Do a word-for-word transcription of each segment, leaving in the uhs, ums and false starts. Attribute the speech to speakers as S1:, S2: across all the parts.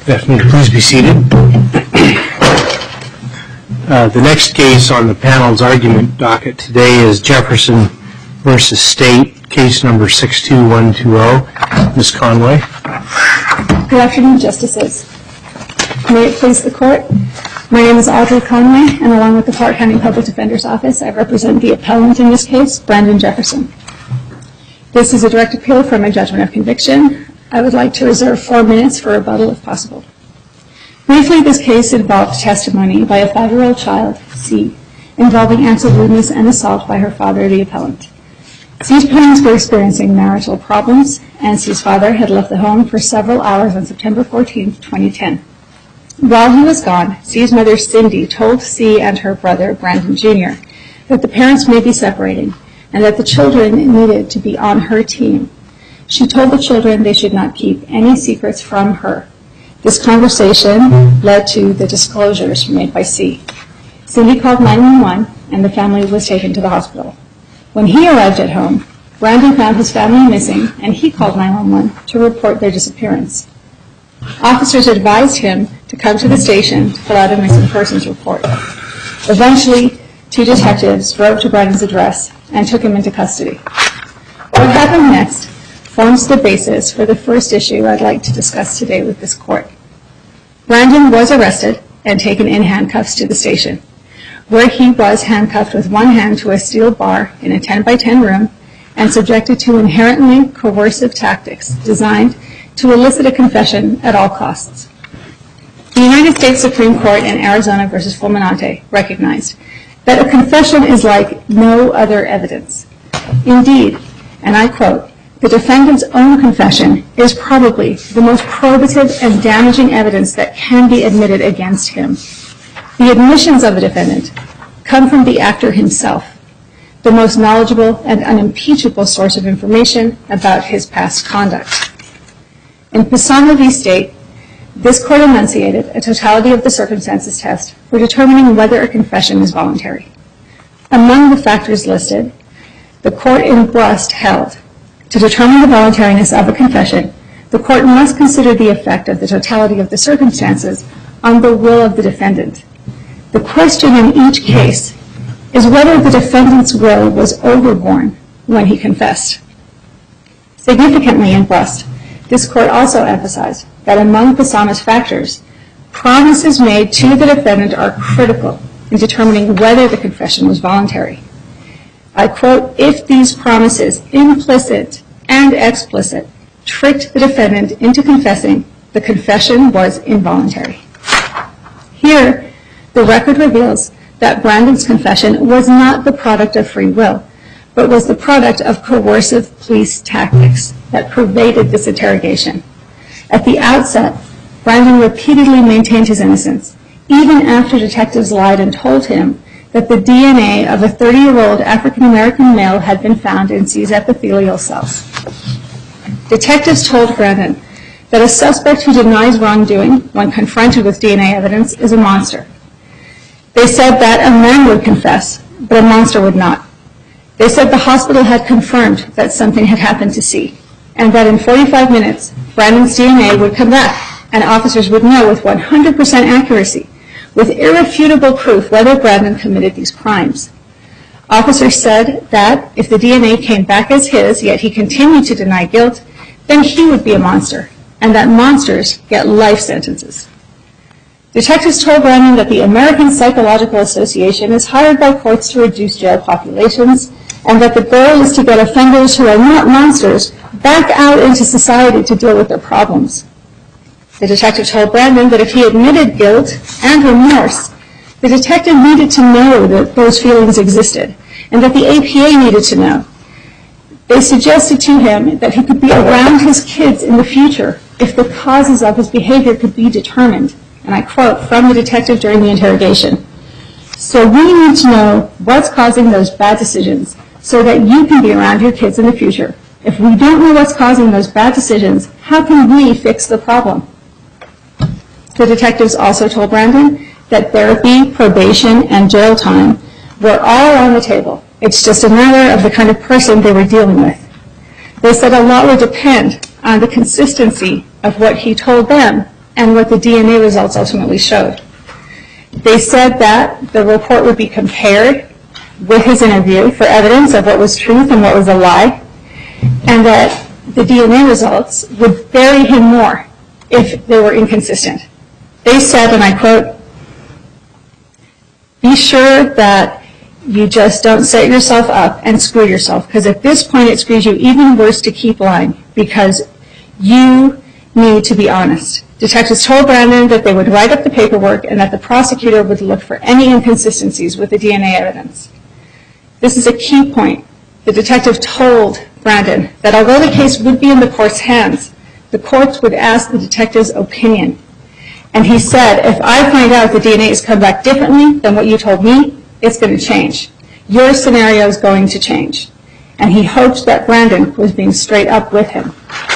S1: Good afternoon. Please be seated. Uh, the next case on the panel's argument docket today is Jefferson versus State, case number six two one two zero. Miz Conway.
S2: Good afternoon, Justices. May it please the Court, my name is Audrey Conway, and along with the Clark County Public Defender's Office, I represent the appellant in this case, Brandon Jefferson. This is a direct appeal from a judgment of conviction. I would like to reserve four minutes for rebuttal if possible. Briefly, this case involved testimony by a five-year-old child, C, involving acts of rudeness and assault by her father, the appellant. C's parents were experiencing marital problems, and C's father had left the home for several hours on September fourteenth, twenty ten. While he was gone, C's mother, Cindy, told C and her brother, Brandon Junior, that the parents may be separating and that the children needed to be on her team. She told the children they should not keep any secrets from her. This conversation led to the disclosures made by C. Cindy called nine one one, and the family was taken to the hospital. When he arrived at home, Brandon found his family missing, and he called nine one one to report their disappearance. Officers advised him to come to the station to fill out a missing persons report. Eventually, two detectives drove to Brandon's address and took him into custody. What happened next forms the basis for the first issue I'd like to discuss today with this Court. Brandon was arrested and taken in handcuffs to the station, where he was handcuffed with one hand to a steel bar in a ten by ten room and subjected to inherently coercive tactics designed to elicit a confession at all costs. The United States Supreme Court in Arizona versus Fulminante recognized that a confession is like no other evidence. Indeed, and I quote, "The defendant's own confession is probably the most probative and damaging evidence that can be admitted against him. The admissions of the defendant come from the actor himself, the most knowledgeable and unimpeachable source of information about his past conduct." In Pisano v. State, this Court enunciated a totality of the circumstances test for determining whether a confession is voluntary. Among the factors listed, the Court in Brust held, to determine the voluntariness of a confession, the Court must consider the effect of the totality of the circumstances on the will of the defendant. The question in each case is whether the defendant's will was overborne when he confessed. Significantly in Brust, this Court also emphasized that among Pisano's factors, promises made to the defendant are critical in determining whether the confession was voluntary. I quote, "If these promises, implicit and explicit, tricked the defendant into confessing, the confession was involuntary." Here, the record reveals that Brandon's confession was not the product of free will, but was the product of coercive police tactics that pervaded this interrogation. At the outset, Brandon repeatedly maintained his innocence, even after detectives lied and told him that the D N A of a thirty-year-old African-American male had been found in C's epithelial cells. Detectives told Brandon that a suspect who denies wrongdoing when confronted with D N A evidence is a monster. They said that a man would confess, but a monster would not. They said the hospital had confirmed that something had happened to C, and that in forty-five minutes, Brandon's D N A would come back, and officers would know with one hundred percent accuracy, with irrefutable proof, whether Brandon committed these crimes. Officers said that if the D N A came back as his, yet he continued to deny guilt, then he would be a monster, and that monsters get life sentences. Detectives told Brandon that the American Psychological Association is hired by courts to reduce jail populations, and that the goal is to get offenders who are not monsters back out into society to deal with their problems. The detective told Brandon that if he admitted guilt and remorse, the detective needed to know that those feelings existed, and that the A P A needed to know. They suggested to him that he could be around his kids in the future if the causes of his behavior could be determined. And I quote from the detective during the interrogation, "So we need to know what's causing those bad decisions so that you can be around your kids in the future. If we don't know what's causing those bad decisions, how can we fix the problem?" The detectives also told Brandon that therapy, probation, and jail time were all on the table. It's just a matter of the kind of person they were dealing with. They said a lot would depend on the consistency of what he told them and what the D N A results ultimately showed. They said that the report would be compared with his interview for evidence of what was truth and what was a lie, and that the D N A results would bury him more if they were inconsistent. They said, and I quote, "Be sure that you just don't set yourself up and screw yourself, because at this point it screws you even worse to keep lying, because you need to be honest." Detectives told Brandon that they would write up the paperwork and that the prosecutor would look for any inconsistencies with the D N A evidence. This is a key point. The detective told Brandon that although the case would be in the court's hands, the courts would ask the detective's opinion. And he said, "If I find out the D N A has come back differently than what you told me, it's going to change. Your scenario is going to change." And he hoped that Brandon was being straight up with him.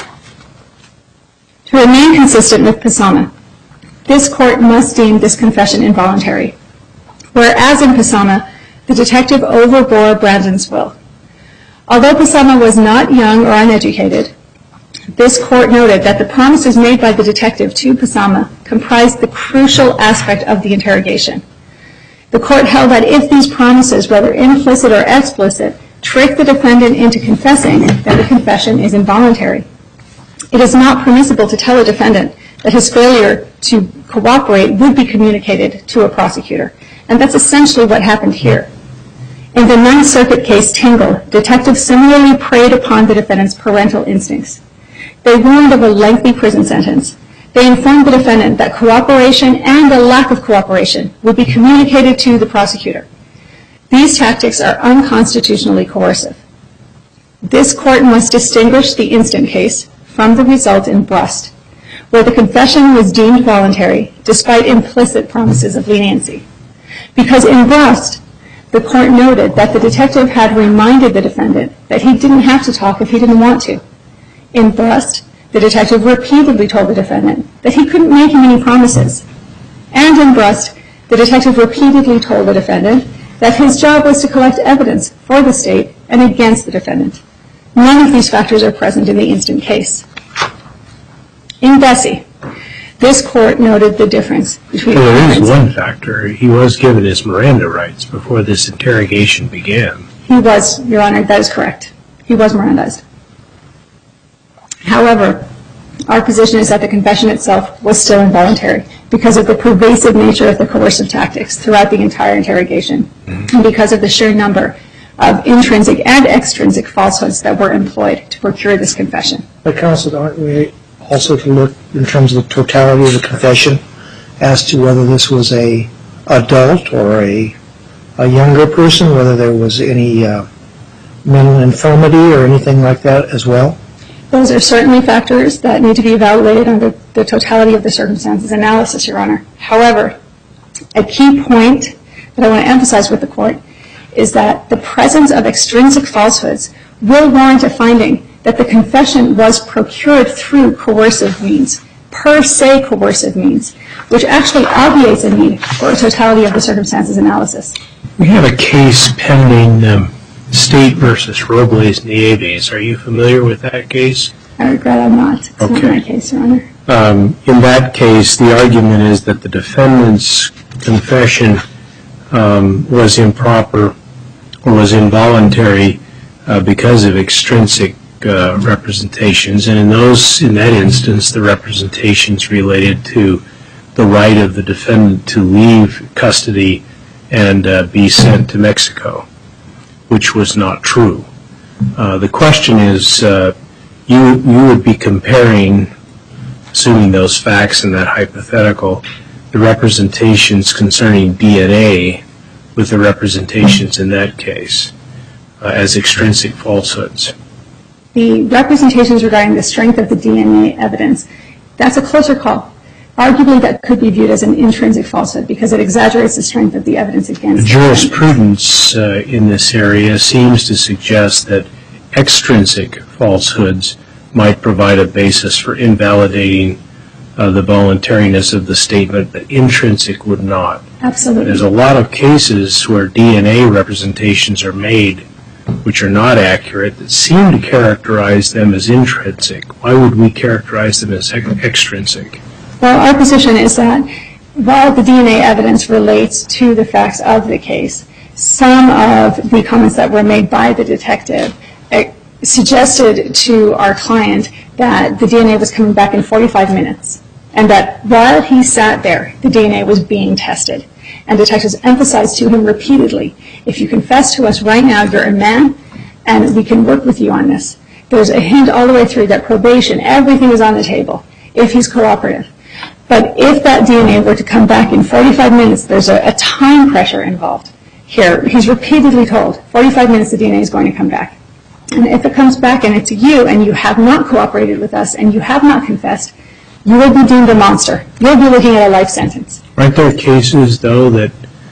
S2: To remain consistent with Pisama, this court must deem this confession involuntary, whereas in Pisama, the detective overbore Brandon's will. Although Pisama was not young or uneducated, this court noted that the promises made by the detective to Pisama comprised the crucial aspect of the interrogation. The court held that if these promises, whether implicit or explicit, trick the defendant into confessing, then the confession is involuntary. It is not permissible to tell a defendant that his failure to cooperate would be communicated to a prosecutor, and that's essentially what happened here. In the Ninth Circuit case Tingle, detectives similarly preyed upon the defendant's parental instincts. They warned of a lengthy prison sentence. They informed the defendant that cooperation and a lack of cooperation would be communicated to the prosecutor. These tactics are unconstitutionally coercive. This court must distinguish the instant case from the result in Brust, where the confession was deemed voluntary despite implicit promises of leniency. Because in Brust, the court noted that the detective had reminded the defendant that he didn't have to talk if he didn't want to. In Brust, the detective repeatedly told the defendant that he couldn't make him any promises. And in Brust, the detective repeatedly told the defendant that his job was to collect evidence for the state and against the defendant. None of these factors are present in the instant case. In Bessie, this court noted the difference between...
S1: Well, there is one factor. He was given his Miranda rights before this interrogation began.
S2: He was, Your Honor, that is correct. He was Mirandized. However, our position is that the confession itself was still involuntary because of the pervasive nature of the coercive tactics throughout the entire interrogation, mm-hmm. and because of the sheer number of intrinsic and extrinsic falsehoods that were employed to procure this confession.
S3: But counsel, aren't we also to look in terms of the totality of the confession as to whether this was a adult or a, a younger person, whether there was any uh, mental infirmity or anything like that as well?
S2: Those are certainly factors that need to be evaluated under the totality of the circumstances analysis, Your Honor. However, a key point that I want to emphasize with the court is that the presence of extrinsic falsehoods will warrant a finding that the confession was procured through coercive means, per se coercive means, which actually obviates a need for a totality of the circumstances analysis.
S1: We have a case pending, um, State versus Robles Nieves. Are you familiar with that case?
S2: I regret I'm not. It's
S1: okay.
S2: not my case, Your Honor.
S1: Um, in that case, the argument is that the defendant's confession um, was improper or was involuntary uh, because of extrinsic uh, representations, and in those, in that instance, the representations related to the right of the defendant to leave custody and uh, be sent to Mexico, which was not true. Uh, the question is, uh, you you would be comparing, assuming those facts in that hypothetical, the representations concerning D N A with the representations in that case uh, as extrinsic falsehoods.
S2: The representations regarding the strength of the D N A evidence, that's a closer call. Arguably, that could be viewed as an intrinsic falsehood because it exaggerates the strength of the evidence against
S1: the jurisprudence uh, in this area seems to suggest that extrinsic falsehoods might provide a basis for invalidating uh, the voluntariness of the statement, but intrinsic would not.
S2: Absolutely.
S1: There's a lot of cases where D N A representations are made which are not accurate that seem to characterize them as intrinsic. Why would we characterize them as extrinsic?
S2: Well, our position is that while the D N A evidence relates to the facts of the case, some of the comments that were made by the detective suggested to our client that the D N A was coming back in forty-five minutes, and that while he sat there, the D N A was being tested. And detectives emphasized to him repeatedly, if you confess to us right now, you're a man, and we can work with you on this. There's a hint all the way through that probation, everything is on the table, if he's cooperative. But if that D N A were to come back in forty-five minutes, there's a, a time pressure involved here. He's repeatedly told, forty-five minutes the D N A is going to come back. And if it comes back and it's you, and you have not cooperated with us, and you have not confessed, you will be deemed a monster. You'll be looking at a life sentence. Aren't
S1: there cases, though, that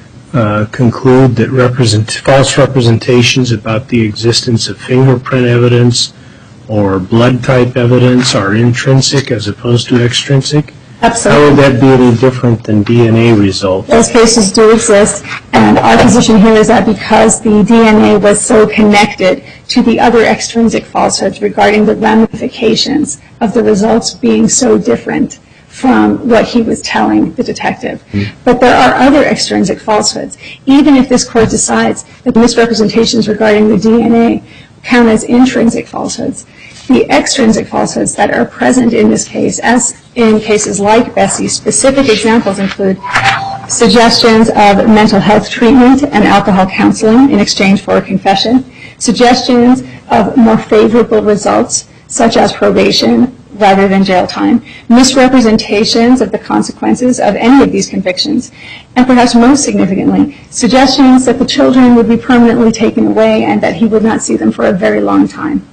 S1: uh, conclude that represent, false representations about the existence of fingerprint evidence or blood type evidence are intrinsic as opposed to extrinsic?
S2: Absolutely.
S1: How would that be any different than D N A results?
S2: Those cases do exist, and our position here is that because the D N A was so connected to the other extrinsic falsehoods regarding the ramifications of the results being so different from what he was telling the detective. Mm. But there are other extrinsic falsehoods. Even if this court decides that the misrepresentations regarding the D N A count as intrinsic falsehoods, the extrinsic falsehoods that are present in this case, as in cases like Bessie, specific examples include suggestions of mental health treatment and alcohol counseling in exchange for a confession, suggestions of more favorable results, such as probation rather than jail time, misrepresentations of the consequences of any of these convictions, and perhaps most significantly, suggestions that the children would be permanently taken away and that he would not see them for a very long time.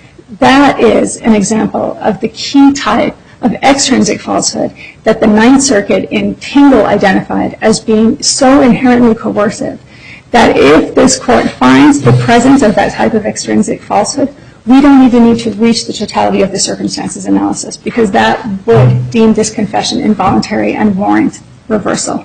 S2: That is an example of the key type of extrinsic falsehood that the Ninth Circuit in Tingle identified as being so inherently coercive that if this court finds the presence of that type of extrinsic falsehood, we don't even need to reach the totality of the circumstances analysis, because that would deem this confession involuntary and warrant reversal.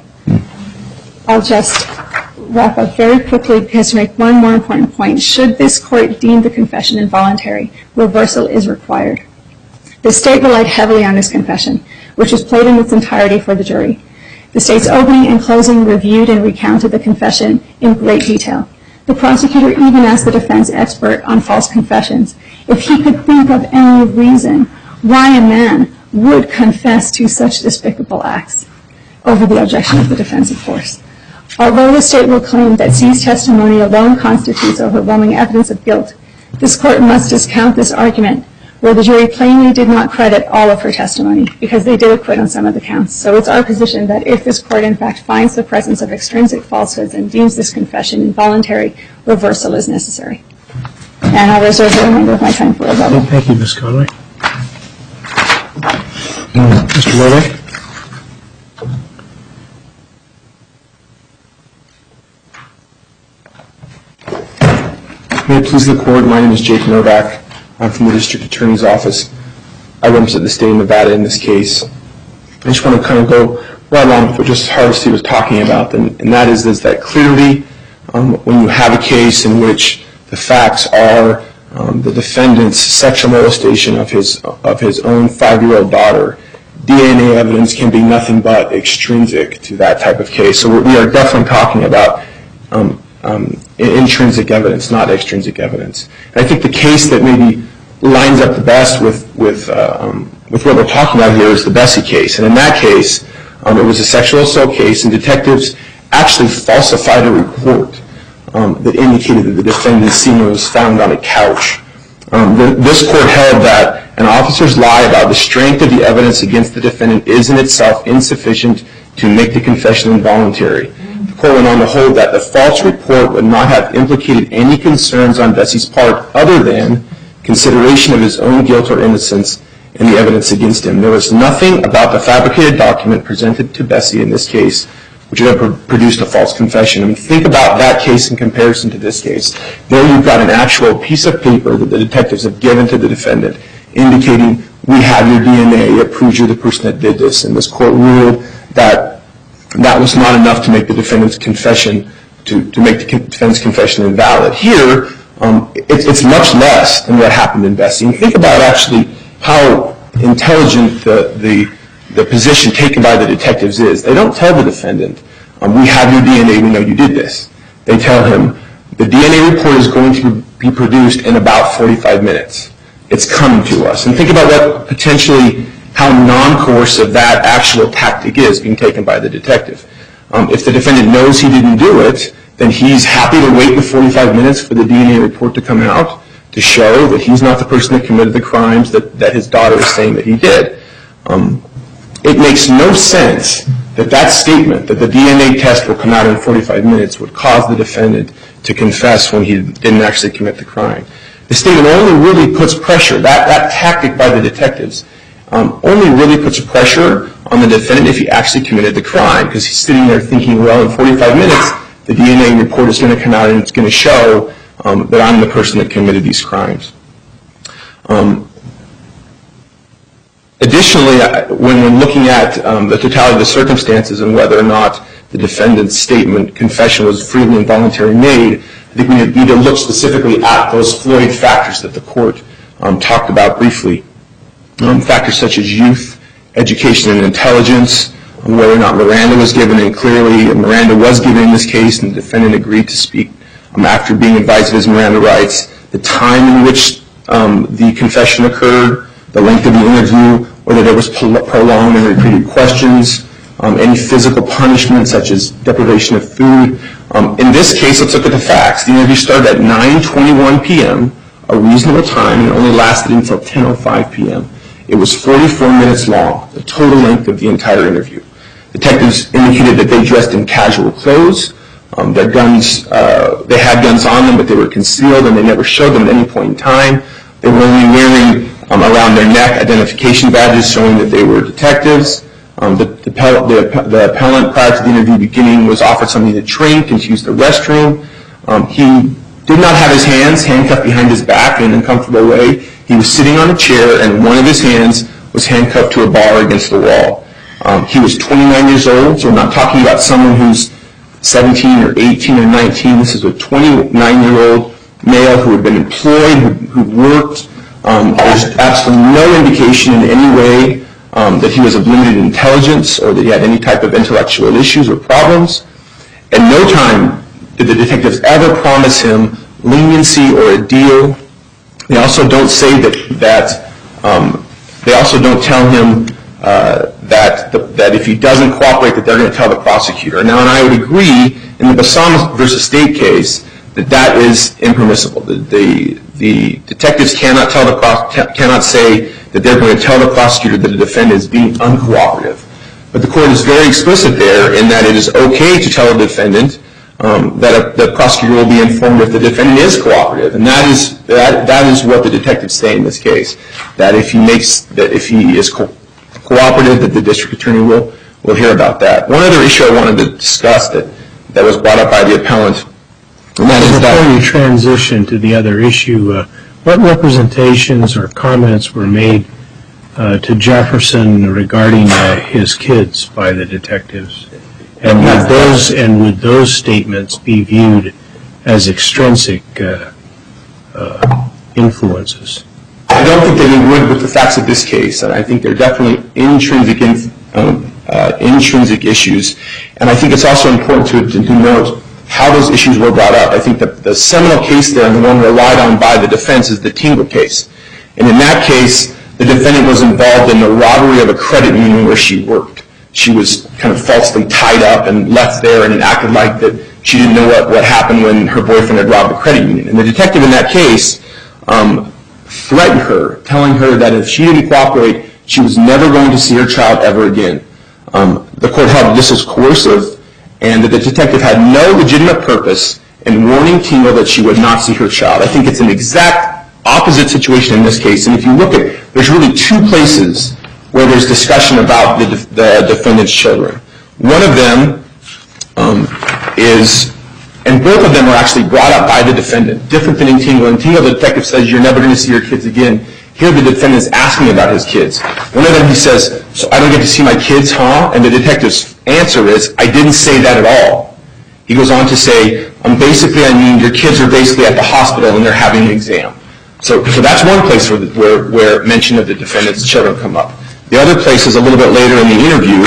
S2: I'll just wrap up very quickly because to make one more important point. Should this court deem the confession involuntary, reversal is required. The state relied heavily on this confession, which was played in its entirety for the jury. The state's opening and closing reviewed and recounted the confession in great detail. The prosecutor even asked the defense expert on false confessions if he could think of any reason why a man would confess to such despicable acts over the objection of the defense, of course. Although the state will claim that C's testimony alone constitutes overwhelming evidence of guilt, this court must discount this argument where the jury plainly did not credit all of her testimony because they did acquit on some of the counts. So it's our position that if this court in fact finds the presence of extrinsic falsehoods and deems this confession involuntary, reversal is necessary. And I'll reserve the remainder of my time for rebuttal.
S1: Thank you, Miz Conway. Mister Lorbeck.
S4: May it please the court, my name is Jake Novak. I'm from the District Attorney's Office. I represent the state of Nevada in this case. I just want to kind of go right along with what Justice Hardesty was talking about, and, and that is, is that clearly um, when you have a case in which the facts are um, the defendant's sexual molestation of his, of his own five-year-old daughter, D N A evidence can be nothing but extrinsic to that type of case. So we are definitely talking about um, um, intrinsic evidence, not extrinsic evidence. And I think the case that maybe lines up the best with with uh, um, with what we're talking about here is the Bessie case. And in that case, um, it was a sexual assault case, and detectives actually falsified a report um, that indicated that the defendant's semen was found on a couch. Um, the, this court held that an officer's lie about the strength of the evidence against the defendant is in itself insufficient to make the confession involuntary. The court went on to hold that the false report would not have implicated any concerns on Bessie's part other than consideration of his own guilt or innocence and the evidence against him. There was nothing about the fabricated document presented to Bessie in this case which would have produced a false confession. I mean, think about that case in comparison to this case. There you've got an actual piece of paper that the detectives have given to the defendant indicating, we have your D N A, it proves you're the person that did this. And this court ruled that that was not enough to make the defendant's confession, to, to make the defendant's confession invalid. Here, um, it's, it's much less than what happened in Bessie. And think about actually how intelligent the, the the position taken by the detectives is, they don't tell the defendant, um, we have your D N A, we know you did this. They tell him, the D N A report is going to be produced in about forty-five minutes. It's coming to us. And think about what potentially, how non-coercive that actual tactic is being taken by the detective. Um, if the defendant knows he didn't do it, then he's happy to wait the forty-five minutes for the D N A report to come out to show that he's not the person that committed the crimes that, that his daughter is saying that he did. Um, it makes no sense that that statement, that the D N A test will come out in forty-five minutes, would cause the defendant to confess when he didn't actually commit the crime. The statement only really puts pressure, that, that tactic by the detectives, um, only really puts pressure on the defendant if he actually committed the crime, because he's sitting there thinking, well, in forty-five minutes, the D N A report is going to come out and it's going to show um, that I'm the person that committed these crimes. Um, additionally, when we're looking at um, the totality of the circumstances and whether or not the defendant's statement, confession, was freely and voluntarily made, I think we need to look specifically at those Floyd factors that the court um, talked about briefly. Um, factors such as youth, education, and intelligence, whether or not Miranda was given, and clearly Miranda was given in this case, and the defendant agreed to speak um, after being advised of his Miranda rights, the time in which um, the confession occurred, the length of the interview, whether there was prolonged and repeated questions, um, any physical punishment such as deprivation of food. Um, in this case, let's look at the facts. The interview started at nine twenty-one p m, a reasonable time, and it only lasted until ten oh five p m It was forty-four minutes long, the total length of the entire interview. Detectives indicated that they dressed in casual clothes. Um, their guns, uh, they had guns on them, but they were concealed, and they never showed them at any point in time. They were only wearing um, around their neck identification badges showing that they were detectives. Um, the, the, the, the appellant, prior to the interview beginning, was offered something to drink and to use the restroom. Um, he did not have his hands handcuffed behind his back in an uncomfortable way. He was sitting on a chair, and one of his hands was handcuffed to a bar against the wall. Um, he was twenty-nine years old, so we're not talking about someone who's seventeen or eighteen or nineteen. This is a twenty-nine-year-old male who had been employed, who, who worked. Um, there's absolutely no indication in any way um, that he was of limited intelligence or that he had any type of intellectual issues or problems. At no time did the detectives ever promise him leniency or a deal. They also don't say that, that um, they also don't tell him uh, that, the, that if he doesn't cooperate that they're going to tell the prosecutor. Now, and I would agree in the Bassam versus State case that that is impermissible. The, the, the detectives cannot tell the cannot say that they're going to tell the prosecutor that the defendant is being uncooperative. But the court is very explicit there in that it is okay to tell a defendant Um, that a, the prosecutor will be informed if the defendant is cooperative, and that is that that is what the detectives say in this case. That if he makes that if he is co- cooperative, that the district attorney will will hear about that. One other issue I wanted to discuss that that was brought up by the appellant, and that is that
S1: before you transition to the other issue, uh, what representations or comments were made uh, to Jefferson regarding uh, his kids by the detectives? And would those and would those statements be viewed as extrinsic uh, uh, influences?
S4: I don't think that they would with the facts of this case. And I think they're definitely intrinsic um, uh, intrinsic issues. And I think it's also important to, to, to note how those issues were brought up. I think that the seminal case there and the one relied on by the defense is the Tingle case. And in that case, the defendant was involved in the robbery of a credit union where she worked. She was kind of falsely tied up and left there, and it acted like that she didn't know what, what happened when her boyfriend had robbed the credit union. And the detective in that case um, threatened her, telling her that if she didn't cooperate, she was never going to see her child ever again. Um, the court held this as coercive, and that the detective had no legitimate purpose in warning Tingle that she would not see her child. I think it's an exact opposite situation in this case. And if you look at, there's really two places where there's discussion about the, def- the defendant's children. One of them um, is, and both of them are actually brought up by the defendant, different than in Tingle. In Tingle, the detective says, you're never going to see your kids again. Here, the defendant is asking about his kids. One of them, he says, so I don't get to see my kids, huh? And the detective's answer is, I didn't say that at all. He goes on to say, um, basically, I mean, your kids are basically at the hospital and they're having an exam. So, so that's one place where, where, where mention of the defendant's children come up. The other place is a little bit later in the interview,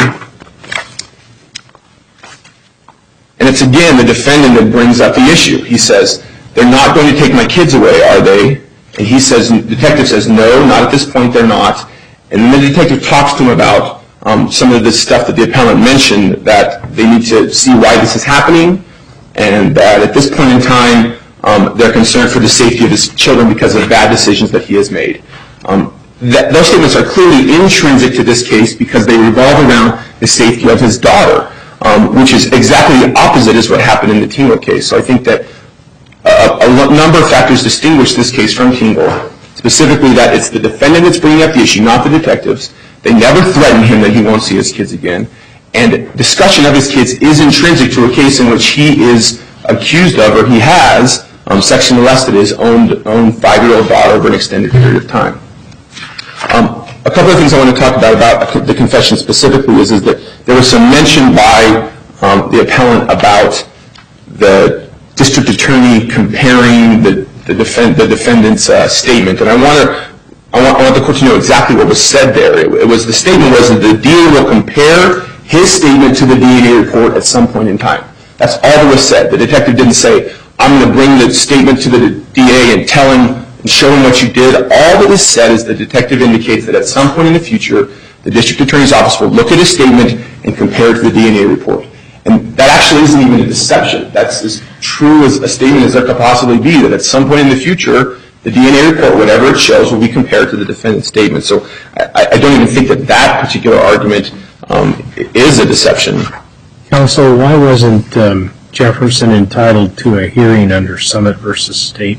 S4: and it's again the defendant that brings up the issue. He says, they're not going to take my kids away, are they? And he says, the detective says, no, not at this point, they're not. And then the detective talks to him about um, some of the stuff that the appellant mentioned, that they need to see why this is happening, and that at this point in time, um, they're concerned for the safety of his children because of bad decisions that he has made. Um, that, those statements are clearly intrinsic to this case because they revolve around the safety of his daughter, um, which is exactly the opposite as what happened in the Tingle case. So I think that A, a number of factors distinguish this case from Tingle, specifically that it's the defendant that's bringing up the issue, not the detectives. They never threaten him that he won't see his kids again. And discussion of his kids is intrinsic to a case in which he is accused of, or he has, um, sexually molested his own, own five-year-old daughter over an extended period of time. Um, a couple of things I want to talk about about the confession specifically is, is that there was some mention by um, the appellant about the district attorney comparing the, the, defend, the defendant's uh, statement. And I want, to, I, want, I want the court to know exactly what was said there. It, it was, the statement was that the D A will compare his statement to the D N A report at some point in time. That's all that was said. The detective didn't say, I'm going to bring the statement to the D A and tell him and show him what you did. All that is said is the detective indicates that at some point in the future, the district attorney's office will look at his statement and compare it to the D N A report. And that actually isn't even a deception. That's as true as a statement as there could possibly be, that at some point in the future, the D N A report, whatever it shows, will be compared to the defendant's statement. So I, I don't even think that that particular argument um, is a deception.
S1: Counsel, why wasn't um, Jefferson entitled to a hearing under Summit versus State?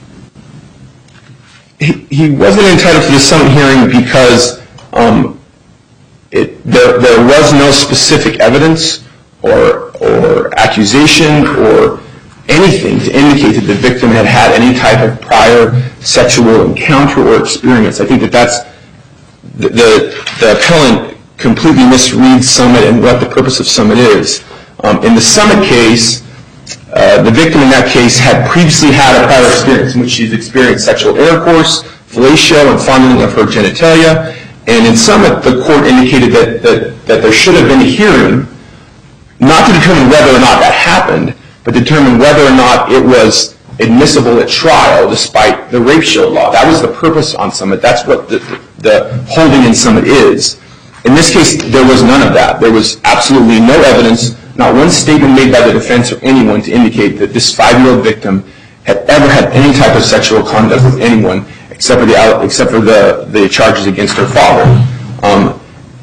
S4: He, he wasn't entitled to the Summit hearing because um, it, there, there was no specific evidence or or accusation or anything to indicate that the victim had had any type of prior sexual encounter or experience. I think that that's the, the, the appellant completely misreads Summit and what the purpose of Summit is. Um, in the Summit case, uh, the victim in that case had previously had a prior experience in which she's experienced sexual intercourse, fellatio, and fondling of her genitalia. And in Summit, the court indicated that, that, that there should have been a hearing, not to determine whether or not that happened, but determine whether or not it was admissible at trial despite the rape shield law. That was the purpose on Summit. That's what the, the, the holding in Summit is. In this case, there was none of that. There was absolutely no evidence, not one statement made by the defense or anyone to indicate that this five-year-old victim had ever had any type of sexual conduct with anyone except for the, except for the, the charges against her father. Um,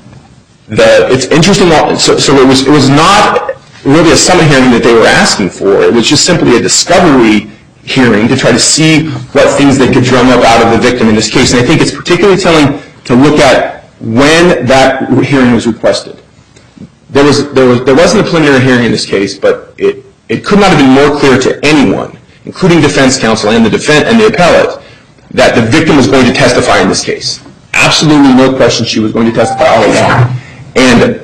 S4: The, it's interesting, so, so it was it was not really a Summit hearing that they were asking for. It was just simply a discovery hearing to try to see what things they could drum up out of the victim in this case. And I think it's particularly telling to look at when that hearing was requested. There was there was there wasn't a preliminary hearing in this case, but it it could not have been more clear to anyone, including defense counsel and the defense and the appellate, that the victim was going to testify in this case. Absolutely no question she was going to testify all along. And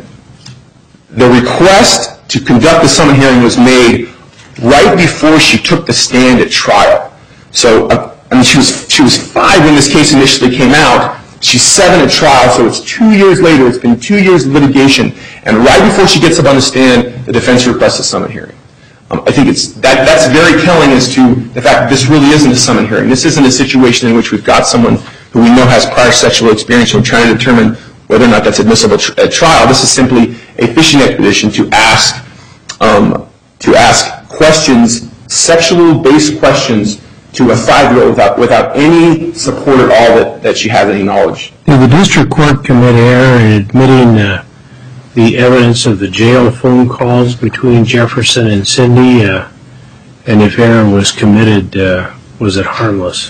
S4: the request to conduct the Summit hearing was made right before she took the stand at trial. So, uh, I mean, she was she was five when this case initially came out. She's seven at trial, so it's two years later. It's been two years of litigation, and right before she gets up on the stand, the defense requests a Summit hearing. Um, I think it's that that's very telling as to the fact that this really isn't a Summit hearing. This isn't a situation in which we've got someone who we know has prior sexual experience and we're trying to determine whether or not that's admissible tr- at trial. This is simply a fishing expedition to ask um, to ask questions, sexual-based questions, to a five-year-old without without any support at all that, that she has any knowledge.
S1: Did the district court commit error in admitting uh, the evidence of the jail phone calls between Jefferson and Cindy? Uh, and if error was committed, uh, was it harmless?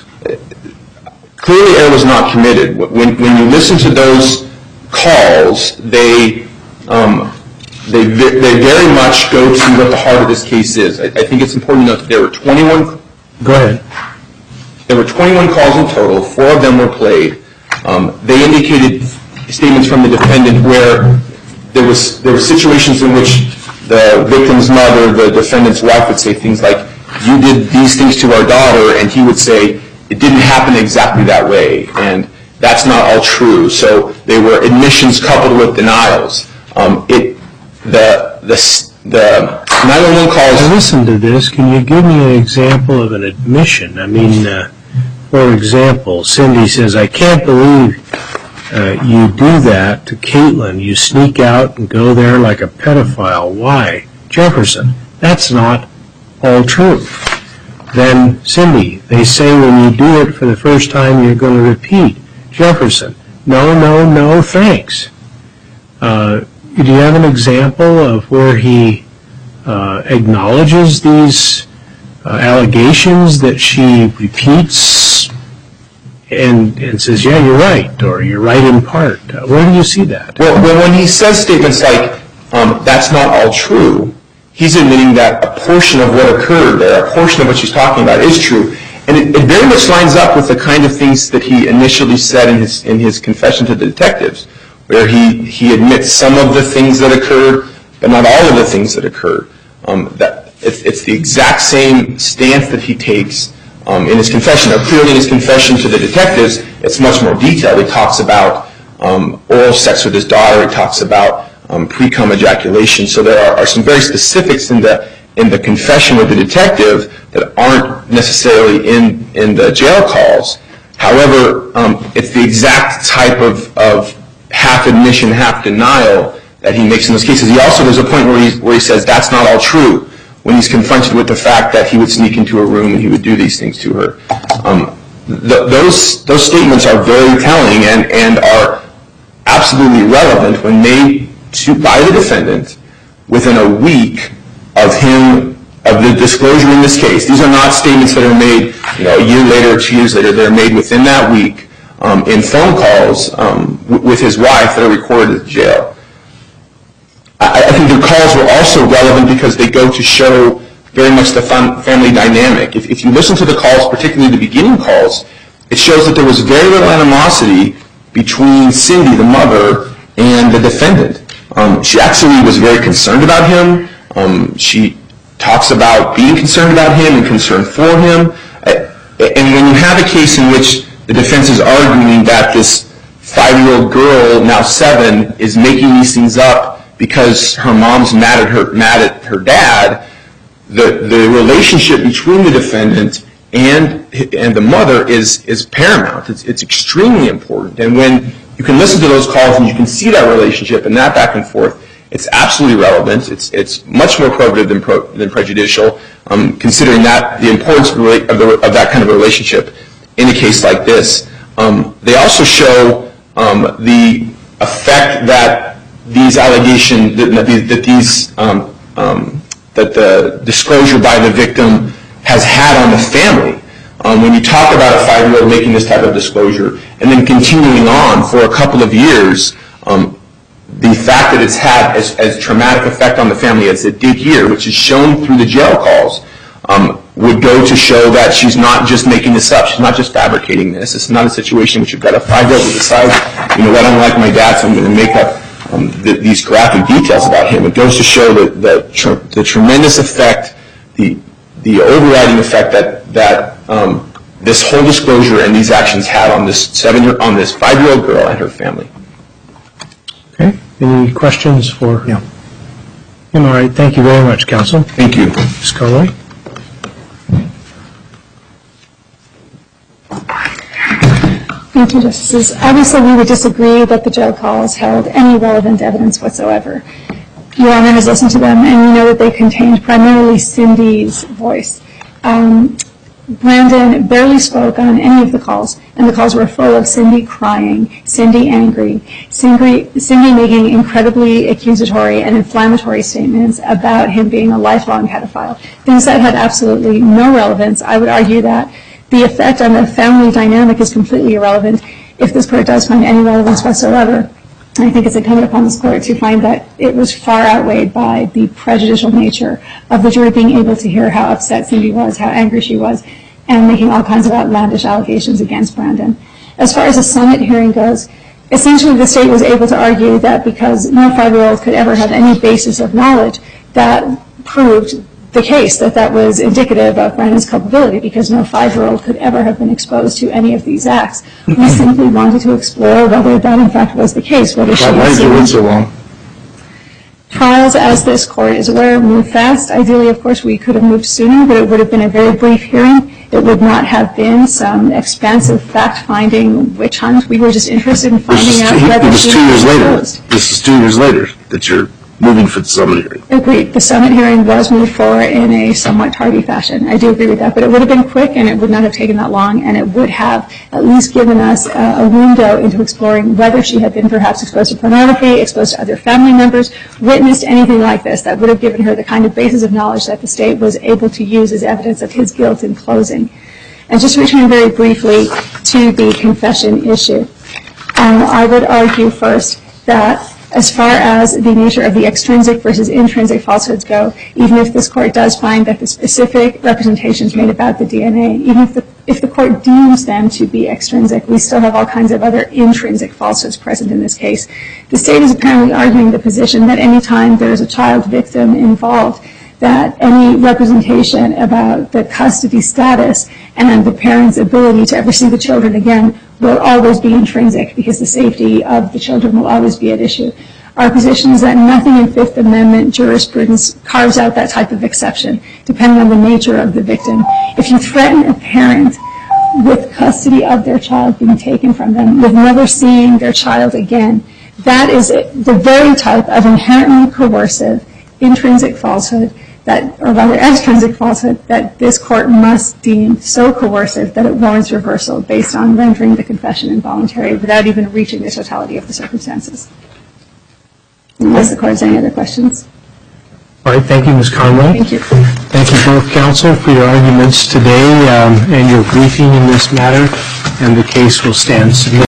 S4: Clearly, error was not committed. When when you listen to those calls, they um, they they very much go to what the heart of this case is. I, I think it's important to note that there were twenty-one.
S1: Go ahead.
S4: There were twenty-one calls in total. Four of them were played. Um, they indicated statements from the defendant where there was there were situations in which the victim's mother, the defendant's wife, would say things like, "You did these things to our daughter," and he would say, "It didn't happen exactly that way." And that's not all true. So they were admissions coupled with denials. Um, it, the, the, the nine one one calls...
S1: Now listen to this. Can you give me an example of an admission? I mean, uh, for example, Cindy says, I can't believe uh, you do that to Caitlin. You sneak out and go there like a pedophile. Why? Jefferson, that's not all true. Then Cindy, they say when you do it for the first time, you're going to repeat. Jefferson, no, no, no, thanks. Uh, do you have an example of where he uh, acknowledges these uh, allegations that she repeats and, and says, yeah, you're right, or you're right in part? Uh, where do you see that?
S4: Well, well when he says statements like, um, that's not all true, he's admitting that a portion of what occurred there, a portion of what she's talking about is true. And it, it very much lines up with the kind of things that he initially said in his, in his confession to the detectives, where he, he admits some of the things that occurred, but not all of the things that occurred. Um, that it's, it's the exact same stance that he takes um, in his confession. Now, clearly in his confession to the detectives, it's much more detailed. He talks about um, oral sex with his daughter. He talks about um, pre-cum ejaculation. So there are, are some very specifics in the in the confession with the detective that aren't necessarily in, in the jail calls. However, um, it's the exact type of, of half admission, half denial that he makes in those cases. He also, there's a point where he, where he says that's not all true when he's confronted with the fact that he would sneak into a room and he would do these things to her. Um, th- those, those statements are very telling and, and are absolutely relevant when made to, by the defendant within a week of him, of the disclosure in this case. These are not statements that are made, you know, a year later or two years later. They're made within that week um, in phone calls um, w- with his wife that are recorded at the jail. I, I think the calls were also relevant because they go to show very much the fam- family dynamic. If, if you listen to the calls, particularly the beginning calls, it shows that there was very little animosity between Cindy, the mother, and the defendant. Um, she actually was very concerned about him. Um, she talks about being concerned about him and concerned for him. And when you have a case in which the defense is arguing that this five-year-old girl, now seven, is making these things up because her mom's mad at her, mad at her dad, the, the relationship between the defendant and and the mother is is paramount. It's, it's extremely important. And when you can listen to those calls and you can see that relationship and that back and forth, it's absolutely relevant. It's it's much more probative than pro, than prejudicial, um, considering that the importance of, the, of that kind of a relationship in a case like this. Um, they also show um, the effect that these allegations, that, that these um, um, that the disclosure by the victim has had on the family. Um, when you talk about a five-year-old making this type of disclosure and then continuing on for a couple of years. Um, The fact that it's had as, as traumatic effect on the family as it did here, which is shown through the jail calls, um, would go to show that she's not just making this up. She's not just fabricating this. It's not a situation in which you've got a five-year-old who decides, you know what, I don't like my dad, so I'm going to make up um, the, these graphic details about him. It goes to show that the, tr- the tremendous effect, the the overriding effect that that um, this whole disclosure and these actions had on this seven-year on this five-year-old girl and her family.
S1: Okay. Any questions for
S3: No.
S1: him? All right. Thank you very much, counsel.
S4: Thank you.
S1: Miz Conway.
S2: Thank you, Justices. Obviously, we would disagree that the jail calls held any relevant evidence whatsoever. Your Honor has listened to them, and you know that they contained primarily Cindy's voice. Um, Brandon barely spoke on any of the calls, and the calls were full of Cindy crying, Cindy angry, Cindy, Cindy making incredibly accusatory and inflammatory statements about him being a lifelong pedophile, things that had absolutely no relevance. I would argue that the effect on the family dynamic is completely irrelevant if this court does find any relevance whatsoever. I think it's incumbent upon this court to find that it was far outweighed by the prejudicial nature of the jury being able to hear how upset Cindy was, how angry she was, and making all kinds of outlandish allegations against Brandon. As far as the Summit hearing goes, essentially the state was able to argue that because no five-year-old could ever have any basis of knowledge, that proved the case that that was indicative of Brandon's culpability, because no five-year-old could ever have been exposed to any of these acts. We simply wanted to explore whether that in fact was the case. Whether she
S4: Why
S2: was
S4: did you wait so long?
S2: Trials, as this court is aware, move fast. Ideally, of course, we could have moved sooner, but it would have been a very brief hearing. It would not have been some expansive fact-finding witch hunt. We were just interested in finding out whether
S5: It was
S2: she
S5: two years
S2: was
S5: later.
S2: exposed.
S5: This is two years later that you're moving for the summit hearing.
S2: Agreed. The summit hearing was moved forward in a somewhat tardy fashion. I do agree with that, but it would have been quick and it would not have taken that long, and it would have at least given us a, a window into exploring whether she had been perhaps exposed to pornography, exposed to other family members, witnessed anything like this that would have given her the kind of basis of knowledge that the state was able to use as evidence of his guilt in closing. And just to return very briefly to the confession issue, um, I would argue first that as far as the nature of the extrinsic versus intrinsic falsehoods go, even if this court does find that the specific representations made about the D N A, even if the, if the court deems them to be extrinsic, we still have all kinds of other intrinsic falsehoods present in this case. The state is apparently arguing the position that any time there is a child victim involved, that any representation about the custody status and the parent's ability to ever see the children again will always be intrinsic, because the safety of the children will always be at issue. Our position is that nothing in Fifth Amendment jurisprudence carves out that type of exception, depending on the nature of the victim. If you threaten a parent with custody of their child being taken from them, with never seeing their child again, that is the very type of inherently coercive, intrinsic falsehood that, or rather extrinsic falsehood, that this court must deem so coercive that it warrants reversal based on rendering the confession involuntary without even reaching the totality of the circumstances. Unless the court has any other questions.
S1: All right, thank you, Miz Conway.
S2: Thank you.
S1: Thank you both, counsel, for your arguments today um, and your briefing in this matter, and the case will stand submitted.